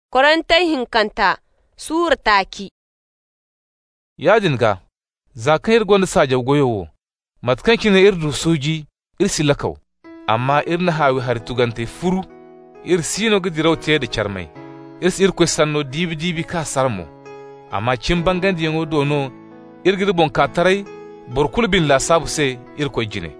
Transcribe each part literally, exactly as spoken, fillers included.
Korintai hinkanta Sura taki. Yadin ga, zakan irgon sa jaw goyowo, matkan kina irdu soji, ir silakaw, amma ir na hawi har tugante furu, ir sino gidiraw te da charmai, ir ir ko sanno dibi dibi ka sarmo, amma cin bangandi yango dono, ir girbon ka tarai, borkul bin la sabu se ir ko jine.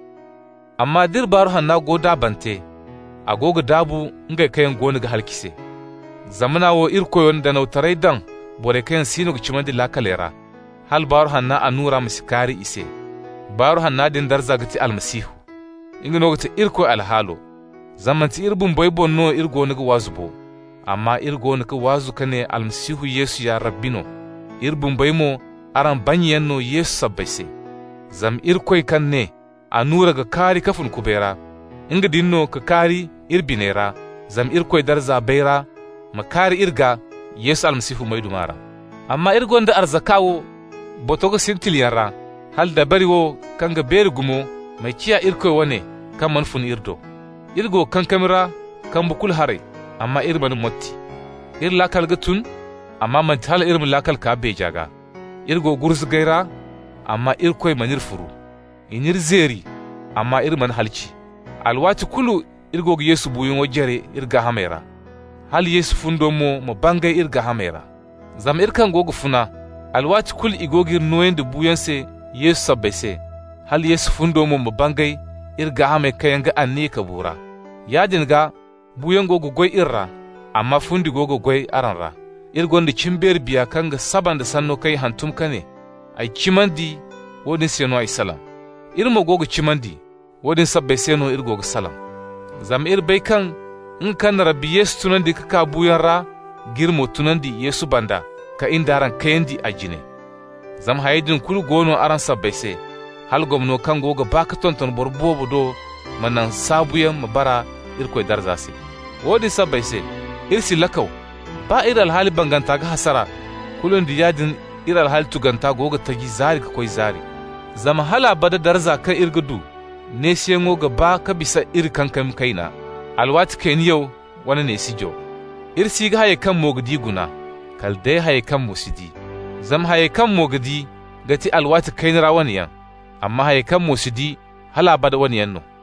Amma dir baru hanna goda bante, agogo dabu ngai kayan goni ga halkise. Zamana wo ir koyon da nautarai dan bore kayan sino ga cimandi lakalera hal baru hanna anura musikari ise baru hanna din darza gati almasihu inga no gati ir koy alhalo zamanti ir bun boy bonno ir goni ga wazubo amma ir goni ga wazu kane almasihu yesu ya rabbino ir bun boy mo aran banyenno yesu sabbaise zam ir koy kanne anura ga kari kafun kubera inga dinno ka kari ir binera zam ir koy darza beira makari irga yesu almasihu mai dumara amma irgon da arzakawo botogo sintiliyara hal da bariwo kanga beri gumo mai kiya irko wane kan manfun irdo irgo kan kamera kan bukul hare amma irban motti ir lakal gatun amma man tal irin lakal ka be jaga irgo gurzu gaira amma irkoi manir furu inir zeri amma irman halci alwati kulu irgo yesu buyun wajere irga hamera hal yesu fundo mo mo bangay irga hamera zam irkan gogo funa alwati kul igogir noyende buyanse yesu sabbese hal yesu fundo mo mo bangay irga hame kayanga anni kabura yadin ga buyan gogo goy irra amma fundi gogo goy aranra irgonde cimber biya kanga sabanda sanno kay hantum kane ay cimandi wodin seno ay salam irmo gogo cimandi wodin sabbese no irgogo salam zam ir baykan in kan rabbi yesu tunandi ka ka buyan ra girmo tunandi yesu banda ka indaran kayandi ajine zam haydin kul gono aran sabbaise hal gomno kan goga baka tonton borbobo do manan sabuyan mabara irkoy darzase wodi sabbaise irsi lakaw ba iral hali banganta ga hasara kulun di yadin iral hal tuganta goga tagi zari ka koy zari zam hala bada darza ka irgudu ne siyango ga ba ka bisa ir kankam kaina alwati ken yau wani ne sijo irsi ga haye kan mogdi guna kal dai haye kan musidi zam haye kan mogdi gati alwati kain rawaniyan amma haye kan musidi hala bada wani yanno